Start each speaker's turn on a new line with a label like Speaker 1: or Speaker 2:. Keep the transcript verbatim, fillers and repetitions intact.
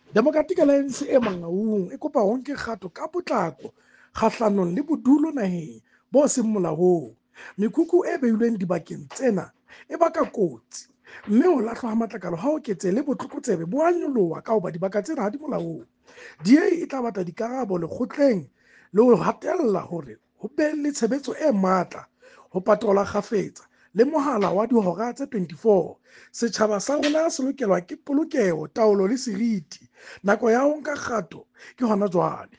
Speaker 1: Democratic Alliance e Mangaung e kopa ho nke kgato ka potlako kgahlanong le bodulo naheng bo seng molaong. Mekhukhu e behilweng dibakeng tsena e baka kotsi, mme ho lahlwa ha matlakala ha o ketse le botlokotsebe bo a nyoloha ka hoba dibaka tsena ha di molaong. D A e tla batla dikarabo lekgotleng le ho hatella hore ho be le tshebetso e matla, ho patalwa kgafetsa le mohala wa dihora tse twenty-four. Setjhaba sa rona se lokelwa ke polokeho, taolo le seriti. Nako ya ho nka kgato ke hona jwale.